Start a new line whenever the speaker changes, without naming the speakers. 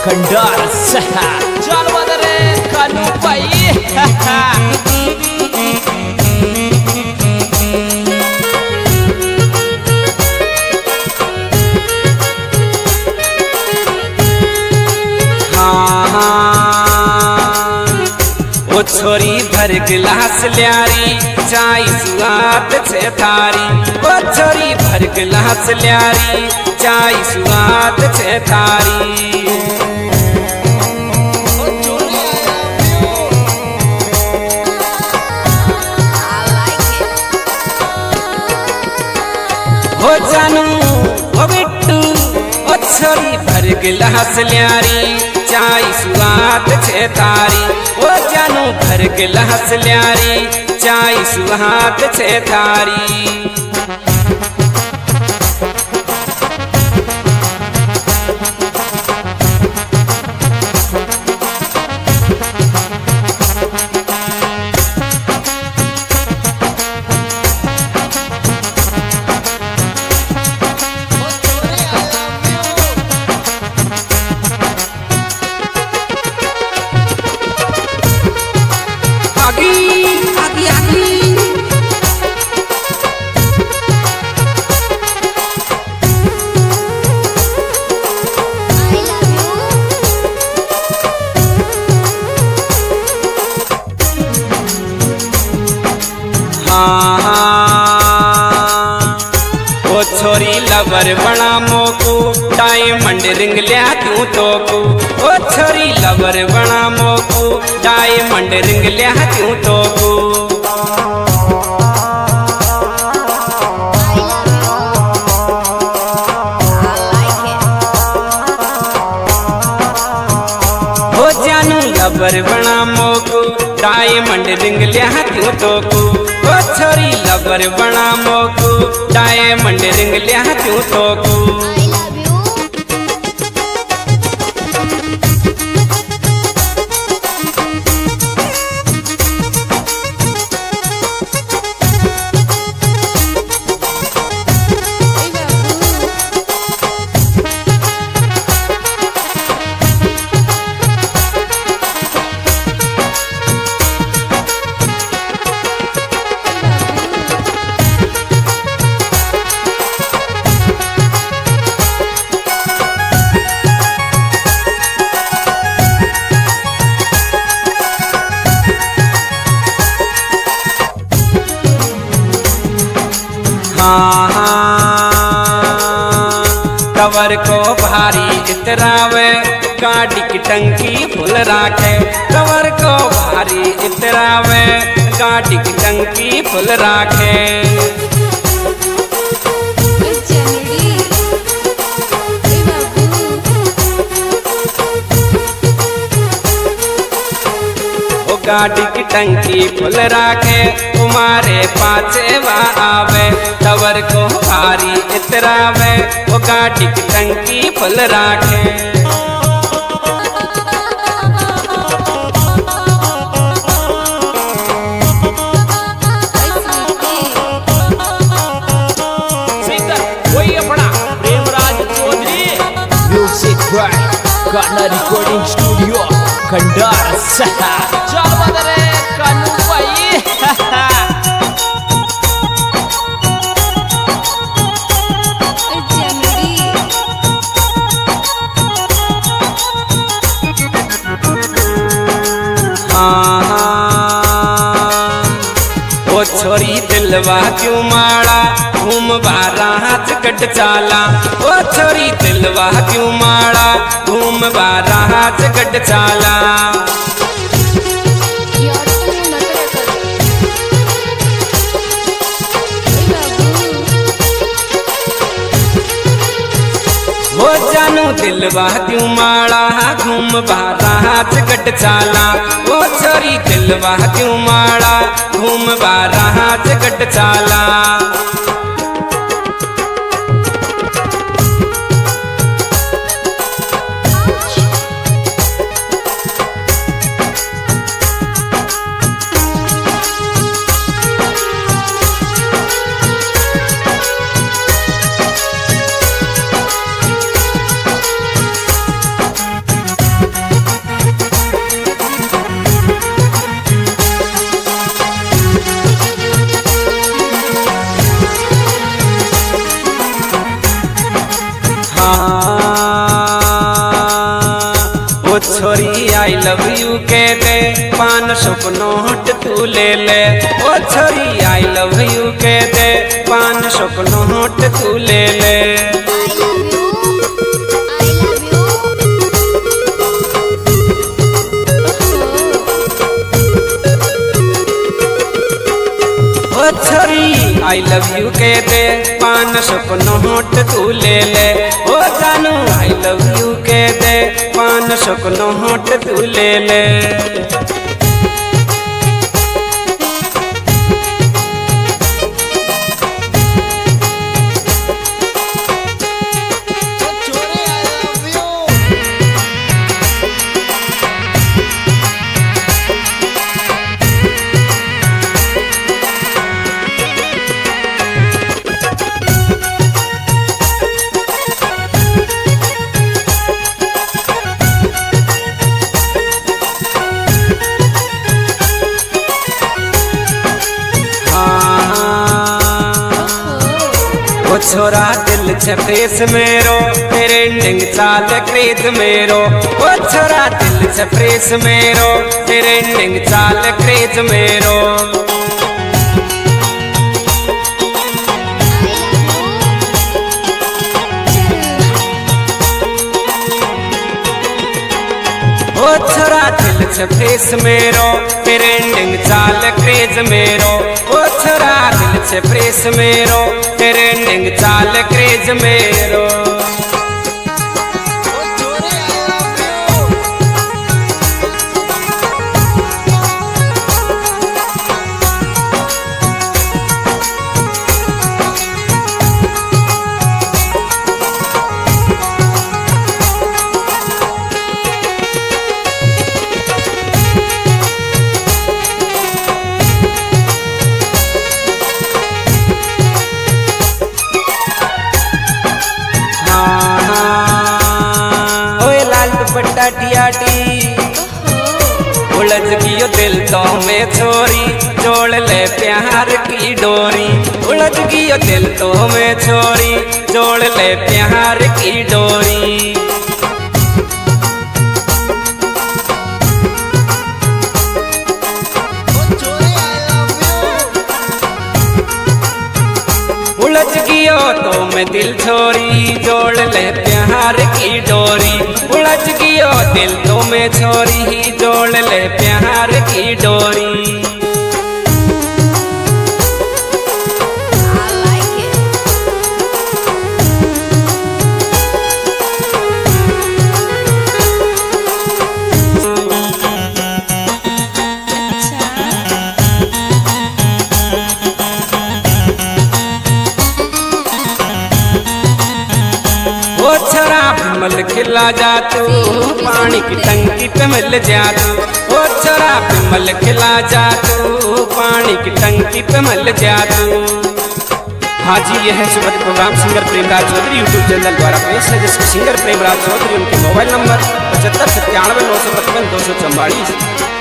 खंडार सहा चल बदरे कानू पाई
ओ छोरी भर गिलास ल्यारी चाय सुआत छे थारी। ओ छोरी भर गिलास ल्यारी चाय सुआत छे थारी। हो जानू ओ बिट्टू ओ छोरी भर गिलास ल्यारी चाय सुआत छे थारी। ओ जानू भर गिलास ल्यारी चाय सुहात छे थारी। ओ छोरी लवर बना मोकू डायमंड रिंग लिया तू तो को। ओ छोरी लवर बना मोकू डायमंड रिंग लिया तू तो को। हो जानू लवर बना मोकू डायमंड रिंग लिया तू तो को। ओ छोरी लवर बना मोकू डायमंड रिंग लिया तू तो को। कवर को भारी इतरावे गाड़ी की टंकी फुल राखे। कवर को भारी इतरावे गाड़ी की टंकी फुल राखे। गाड़ी की टंकी फुल राखे तुम्हारे पाचे वा आवे। कवर को भारी इतरावे वो गाड़ी की टंकी फुल राखे।
वही अपना प्रेमराज चौधरी म्यूजिक बाय गाना रिकॉर्डिंग स्टूडियो खंडार सहा चल बदरे कानू पाई
ओ छोरी दिलवा क्यों माड़ा घूम बारा हाथ कट चाला। ओ छोरी दिलवा क्यों माड़ा घूम बारा हाथ कट चाला। हो जानू दिलवा क्यों माड़ा घूम बारा हाथ कट चाला। ओ छोरी दिलवा क्यों माड़ा घूम बारा हाथ कट चाला। ओ छोरी आई लव यू के दे 500 को नोट तू ले ले। ओ छोरी आई लव यू के दे 500 को नोट तू ले ले। ओ छोरी आई लव यू के दे 500 को नोट तू ले ले। ओ जानू आई लव यू के दे 500 को नोट तू ले ले। ओ छोरा दिल छपेस मेरो ट्रेंडिंग चाल क्रेज मेरो। ओ छोरा दिल छपेस मेरो ट्रेंडिंग चाल क्रेज मेरो। ओ छोरा दिल छपेस मेरो ट्रेंडिंग चाल क्रेज मेरो। ओ छोरा दिल छपेस मेरो ट्रेंडिंग चाल क्रेज मेरो। दुपट्टा टियाटी उलझ गियो दिल तो में छोरी जोड़ ले प्यार की डोरी। उलझ गियो दिल तो में छोरी जोड़ ले प्यार की डोरी। उलझ गियो तो मैं दिल छोरी जोड़ ले प्यार की डोरी। उलझ गियो दिल तो मैं छोरी जोड़ ले प्यार की डोरी। ओ छोरा मल खिला जा तू पानी की टंकी पे मिल जा तू। ओ छोरा मल खिला जा तू पानी की टंकी पे मिल जा तू। हाँ जी, यह है सुबह programme singer Premraj Chaudhary YouTube channel द्वारा पेश है, जिसके सिंगर प्रेमराज चौधरी। उनके मोबाइल नंबर 75 97 955 244।